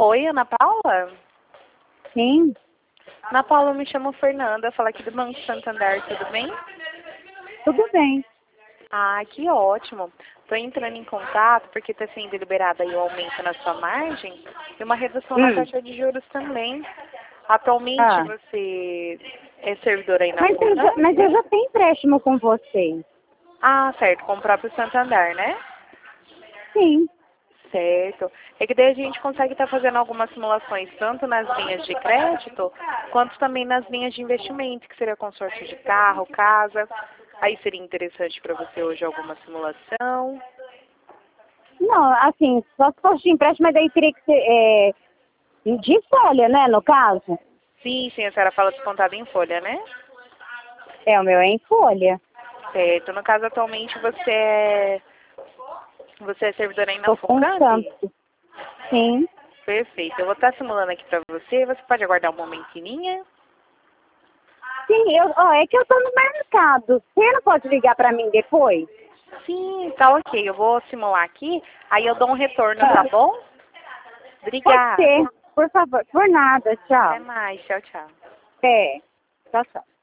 Oi, Ana Paula? Sim, Ana Paula, eu me chamo Fernanda, falo aqui do Banco Santander, tudo bem? tudo bem. Ah, que ótimo. Estou entrando em contato porque está sendo liberado aí o aumento na sua margem e uma redução na taxa de juros também. Atualmente Ah, você é servidor aí na mas eu poupança? já tenho empréstimo com você. Ah, certo, com o próprio Santander, né? Sim. Certo. É que daí a gente consegue estar fazendo algumas simulações, tanto nas linhas de crédito, quanto também nas linhas de investimento, que seria consórcio de carro, casa. Aí seria interessante para você hoje alguma simulação. Não, assim, só se fosse de empréstimo, mas daí teria que ser de folha, né, no caso. Sim, sim, a senhora fala descontado em folha, né? É, o meu é em folha. Certo. No caso, atualmente você é servidora aí na Tô com Ufucamp? tanto. Sim. Perfeito. Eu vou estar simulando aqui para você. Você pode aguardar um momento em linha? Sim, é que eu tô no mercado. Você não pode ligar pra mim depois? Sim, tá ok. Eu vou simular aqui, aí eu dou um retorno, tá Ah, bom? pode Obrigada. ser. Por favor. Por nada. Até Tchau. mais. Tchau, tchau. É. Tchau, tchau.